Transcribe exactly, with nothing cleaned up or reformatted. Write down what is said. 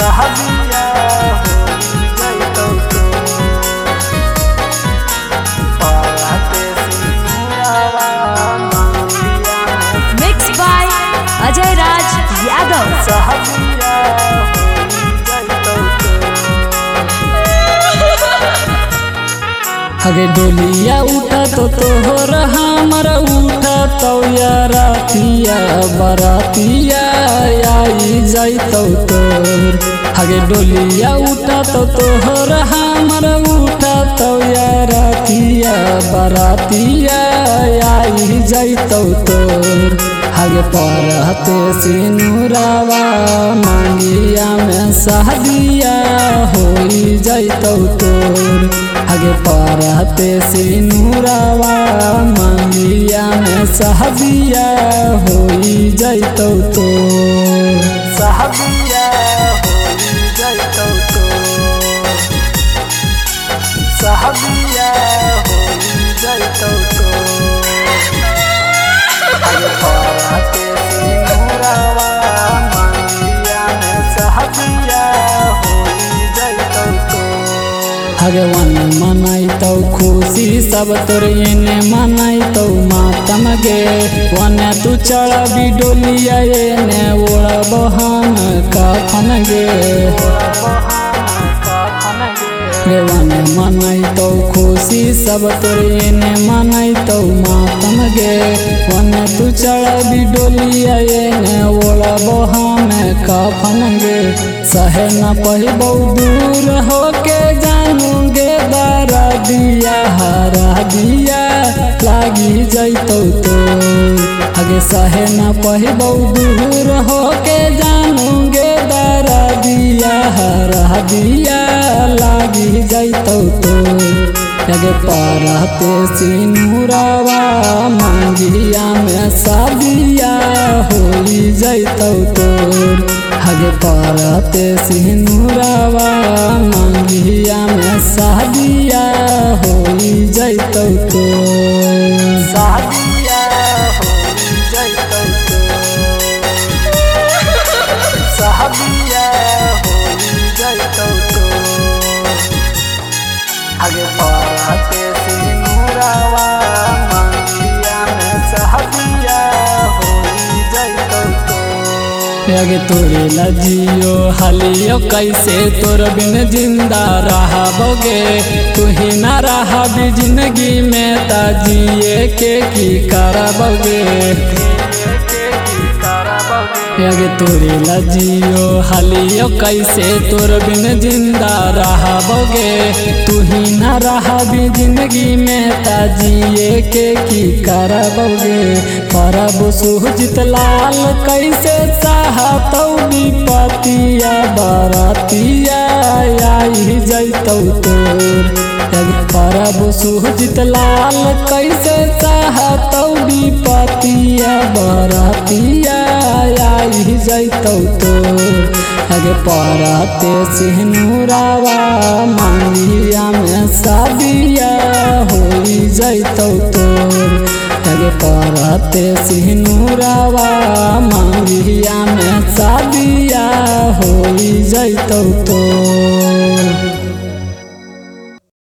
सहबिया होई जइतौ तो पाते सिनुरवा मांगिया Mixed by Ajay Raj Yadav. सहबिया होई जइतौ हगे डोलिया उठा तो तोहर हमर उठा तो रातिया बरातिया आई जाइतौ तोर। हगे डोलिया उठा तो तोहर हमर उठा तो रातिया बरातिया आई जाइतौ तोर। हगे परहते सिनुरवा मांगिया में सहदिया होई जाइतौ तोर। हगे परहते सिनुरवा मांगिया में सहदिया होई जइतौ तो सहबिया होई जइतौ तो सहबिया होई जइतौ तो हगे परहते सिनुरवा मांगिया में सहबिया होई जइतौ तो हगे वन मनाइतौ खुशी सब तोर एने मनाइतौ मातम गे। वन तू चढ़बी डोलिया एने ओढ़ब हम कफन गे। गे वन मनाइतौ खुशी सब तोर एने मनाइतौ मातम गे। वन तू चढ़बी डोलिया एने ओढ़ब हम कफन गे। सहे न पहिबौ दूर होके जानूगे दारा दिया हरा दिया लागी जइतौ तो। हगे सहे न पहिबौ दूर होके जानूगे दारा दिया हरा दिया लागी जइतौ तो। हगे परहते सिनुरवा मांगिया में शादिया होई जइतौ तोर। हगे परहते सिनुरवा मांगिया में शादिया होई जइतौ तो सहबिया होई जइतौ तो सहबिया होई जइतौ तो हगे परहते सिनुरवा मांगिया में सहबिया होई जइतौ तो आगे तोरे लजियो हालियो कैसे तोर बिन जिंदा रहबोगे। तू ही ना रहबी जिंदगी में ता जिए के की करबोगे। आगे तोरे लजियो हालियो कैसे तोर बिन जिंदा रहबोगे। तू ही ना रहबी जिंदगी में ता जिए के की करबोगे। परब सुहजित लाल कैसे चाहतौ विपतिया बरातिया आई जइतौ तोर। परब सुहजित लाल कैसे चाहतौ विपतिया बरातिया आई जइतौ तोर। हगे परहते सिनुरवा मांगिया में शादिया होई जइतौ तोर। हगे परहते सिनुरवा मांगिया में शादिया होई जइतौ तोर।